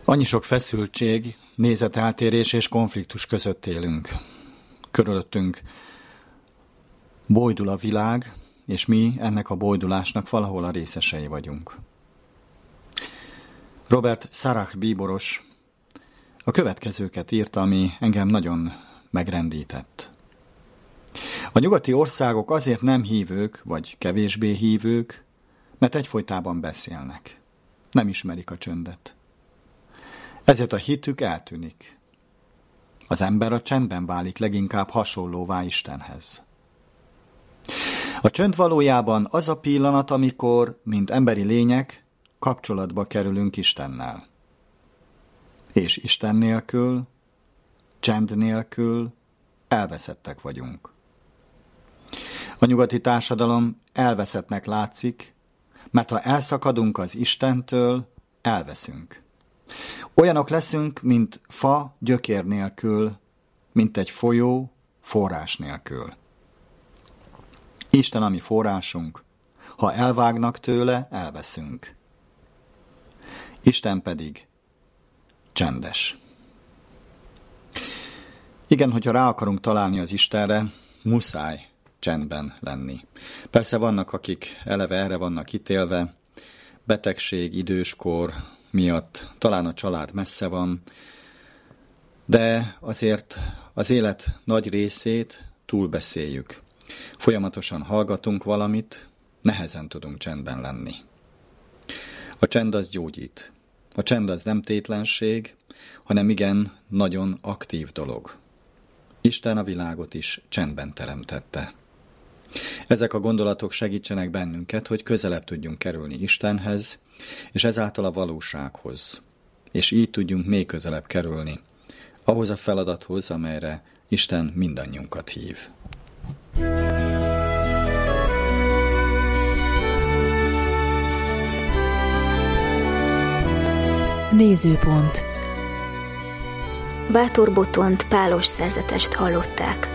Annyi sok feszültség, nézeteltérés és konfliktus között élünk. Körülöttünk bojdul a világ, és mi ennek a bojdulásnak valahol a részesei vagyunk. Robert Sarach bíboros a következőket írta, ami engem nagyon megrendített. A nyugati országok azért nem hívők, vagy kevésbé hívők, mert egyfolytában beszélnek. Nem ismerik a csöndet. Ezért a hitük eltűnik. Az ember a csendben válik leginkább hasonlóvá Istenhez. A csönd valójában az a pillanat, amikor, mint emberi lények, kapcsolatba kerülünk Istennel. És Isten nélkül, csend nélkül elveszettek vagyunk. A nyugati társadalom elveszettnek látszik, mert ha elszakadunk az Istentől, elveszünk. Olyanok leszünk, mint fa gyökér nélkül, mint egy folyó forrás nélkül. Isten a mi forrásunk, ha elvágnak tőle, elveszünk. Isten pedig csendes. Igen, hogyha rá akarunk találni az Istenre, muszáj csendben lenni. Persze vannak, akik eleve erre vannak ítélve, betegség, időskor miatt, talán a család messze van, de azért az élet nagy részét túlbeszéljük. Folyamatosan hallgatunk valamit, nehezen tudunk csendben lenni. A csend az gyógyít. A csend az nem tétlenség, hanem igen, nagyon aktív dolog. Isten a világot is csendben teremtette. Ezek a gondolatok segítsenek bennünket, hogy közelebb tudjunk kerülni Istenhez, és ezáltal a valósághoz. És így tudjunk még közelebb kerülni ahhoz a feladathoz, amelyre Isten mindannyiunkat hív. Nézőpont. Bátor Botont pálos szerzetest hallották.